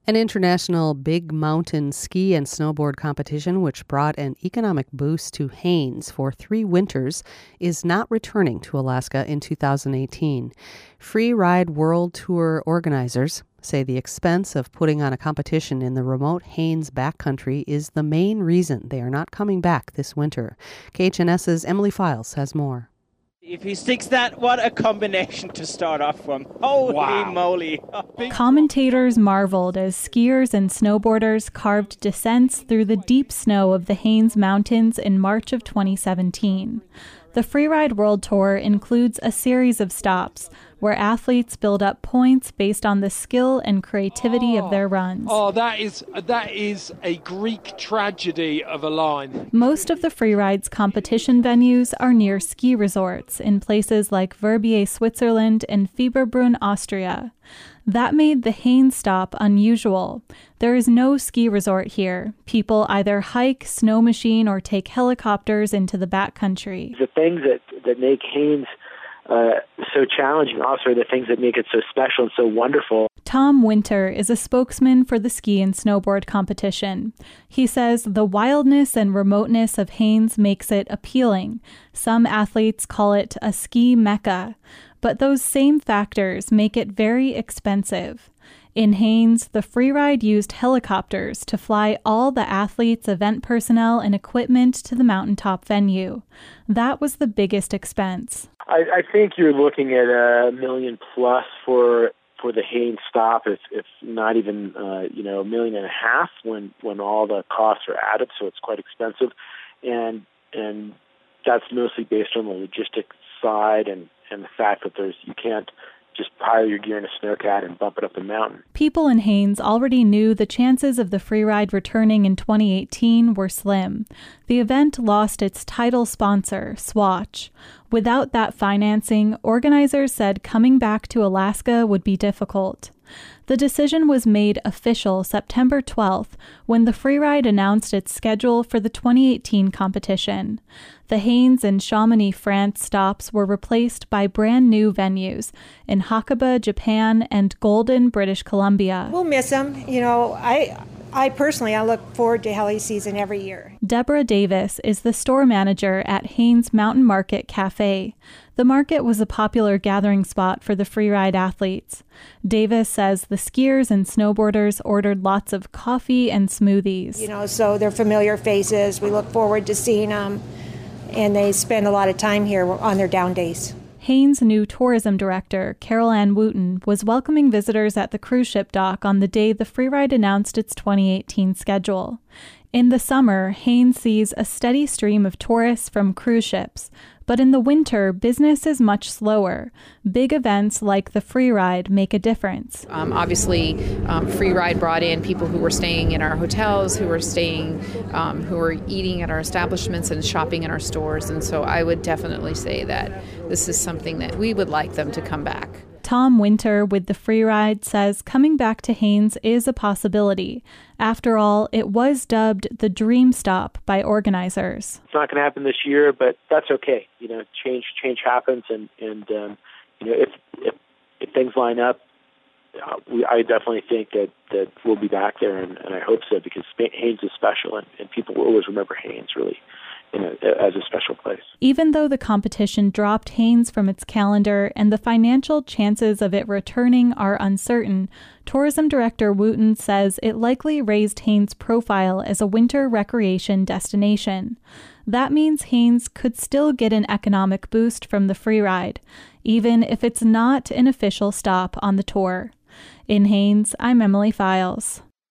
An international big mountain ski and snowboard competition, which brought an economic boost to Haines for 3 winters, is not returning to Alaska in 2018. Free Ride World Tour organizers say the expense of putting on a competition in the remote Haines backcountry is the main reason they are not coming back this winter. KHNS's Emily Files has more. If he sticks that, what a combination to start off from. Holy moly. Commentators marveled as skiers and snowboarders carved descents through the deep snow of the Haines Mountains in March of 2017. The Freeride World Tour includes a series of stops where athletes build up points based on the skill and creativity of their runs. That is a Greek tragedy of a line. Most of the Freeride's competition venues are near ski resorts in places like Verbier, Switzerland, and Fieberbrunn, Austria. That made the Haines stop unusual. There is no ski resort here. People either hike, snow machine, or take helicopters into the backcountry. The things that make Haines so challenging also are the things that make it so special and so wonderful. Tom Winter is a spokesman for the ski and snowboard competition. He says the wildness and remoteness of Haines makes it appealing. Some athletes call it a ski mecca, but those same factors make it very expensive. In Haines, the Freeride used helicopters to fly all the athletes, event personnel, and equipment to the mountaintop venue. That was the biggest expense. I think you're looking at $1 million plus for the Haines stop, if not even $1.5 million when all the costs are added. So it's quite expensive, and that's mostly based on the logistics side and the fact that you can't just pile your gear in a snowcat and bump it up the mountain. People in Haines already knew the chances of the Freeride returning in 2018 were slim. The event lost its title sponsor, Swatch. Without that financing, organizers said coming back to Alaska would be difficult. The decision was made official September 12th when the Freeride announced its schedule for the 2018 competition. The Haines and Chamonix, France stops were replaced by brand new venues in Hakuba, Japan, and Golden, British Columbia. We'll miss them. I personally look forward to heli season every year. Deborah Davis is the store manager at Haines Mountain Market Cafe. The market was a popular gathering spot for the Freeride athletes. Davis says the skiers and snowboarders ordered lots of coffee and smoothies. So they're familiar faces. We look forward to seeing them, and they spend a lot of time here on their down days. Haines' new tourism director, Carol Ann Wooten, was welcoming visitors at the cruise ship dock on the day the Freeride announced its 2018 schedule. In the summer, Haines sees a steady stream of tourists from cruise ships, but in the winter, business is much slower. Big events like the Freeride make a difference. Obviously, Freeride brought in people who were staying in our hotels, who were eating at our establishments and shopping in our stores, and so I would definitely say that this is something that we would like them to come back. Tom Winter with the Freeride says coming back to Haines is a possibility. After all, it was dubbed the Dream Stop by organizers. It's not going to happen this year, but that's okay. Change happens, and if things line up, I definitely think that we'll be back there, and I hope so, because Haines is special, and people will always remember Haines really as a special place. Even though the competition dropped Haines from its calendar and the financial chances of it returning are uncertain, Tourism Director Wooten says it likely raised Haines' profile as a winter recreation destination. That means Haines could still get an economic boost from the Freeride, even if it's not an official stop on the tour. In Haines, I'm Emily Files.